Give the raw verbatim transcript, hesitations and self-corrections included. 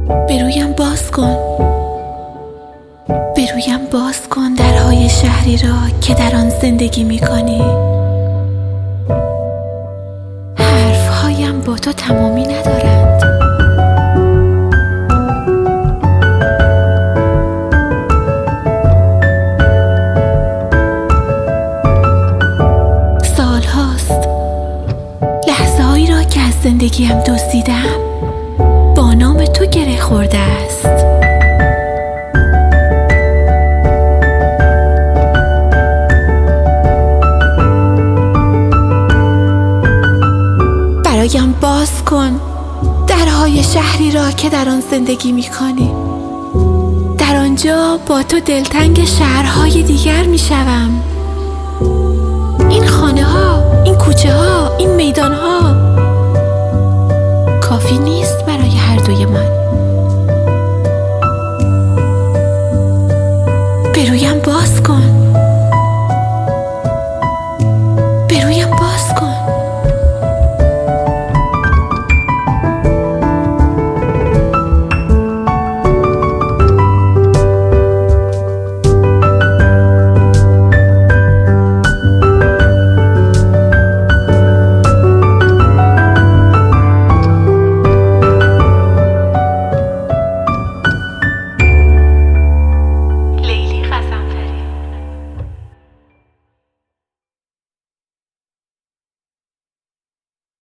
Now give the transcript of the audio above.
به رویم باز کن، به رویم باز کن درهای شهری را که در آن زندگی می کنی. حرفهایم با تو تمامی ندارند. سالهاست لحظه هایی را که از زندگیم دزدیدم با نام تو گره خورده است. برایم باز کن درهای شهری را که در آن زندگی می کنی. در آنجا با تو دلتنگ شهرهای دیگر می شوم. این خانه ها، این کوچه ها، این میدان ها کافی نیست برای هر دوی من.